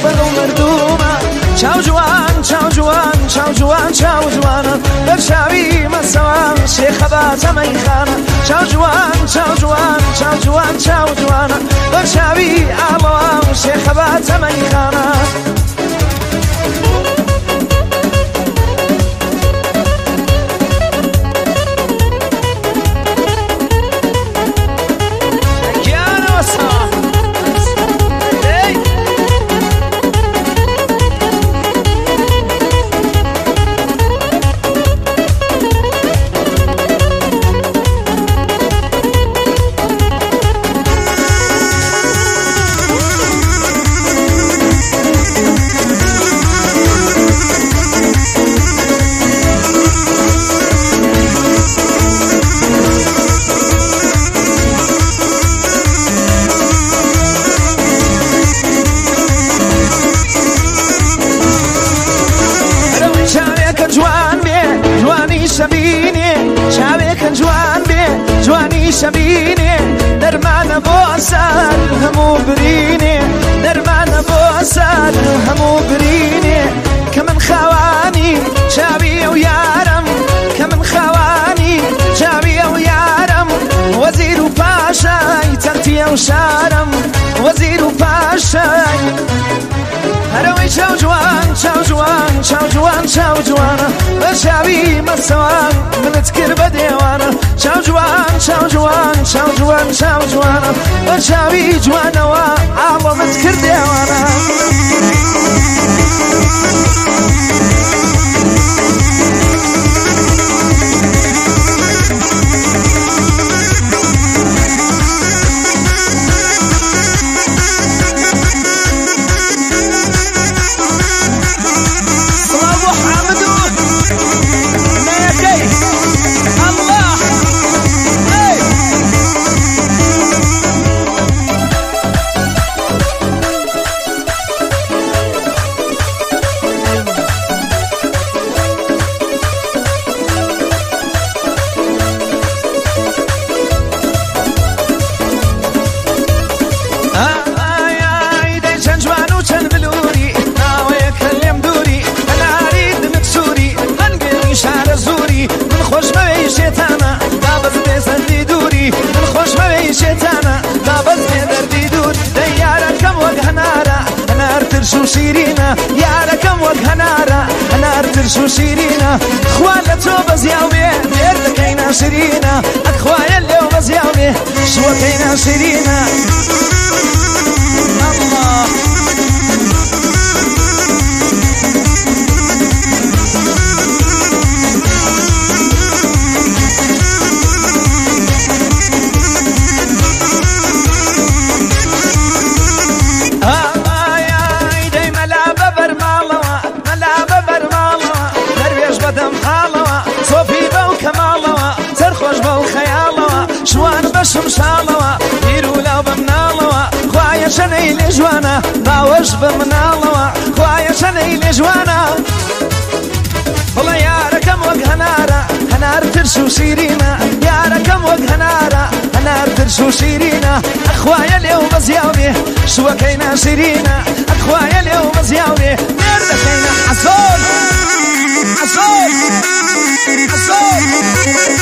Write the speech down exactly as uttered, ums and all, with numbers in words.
بەڵ مردومە چاو جوان چاو جوان چاو جوان چاو جوانە بەرچاوی مەسەوان شێخە باتە مەیخانە چاو جوان چاو جوان چاو جوان چاو جوانە بەرچاوی ئاڵەوان شێخە باتە مەیخانە شبینێ دەرمانە بۆ سەر هەموو برینێ دەرمانە بۆ سەر هەموو برینێ کە من خاوانی چاوی ئەو یارم کە من خاوانی چاوی ئەو یارم وەزیر و پاشای تەختی ئەو شارم وەزیر و پاشای هەرەوەی چاو جوان چاو جوان چاو جوان چاو جوانە بە چاوی مەسەوان منت کرد بە دێوانە چاو جوان چاو جوان چاو جوان چاو جوانە بە چاوی جوانەوە ئاڵەمت کرد دێوانە شو شيرينا يا ركم وجهنارا انا ارتر شو شيرينا اخوانا توبه زياوي دير كاينا شيرينا اخوايا اليوم زياوي شو كاينا شيرينا الله شمشالوا يرولوا بمنالوا خوايا شني لجوانا باوش بمنالوا خوايا شني لجوانا والله يا ركم وجهنارا هنار ترشو شيرينا يا ركم وجهنارا هنار ترشو شيرينا اخوايا اليوم زياوي شو كاينا شيرينا اخوايا اليوم زياوي نرد كاينا حصول حصول حصول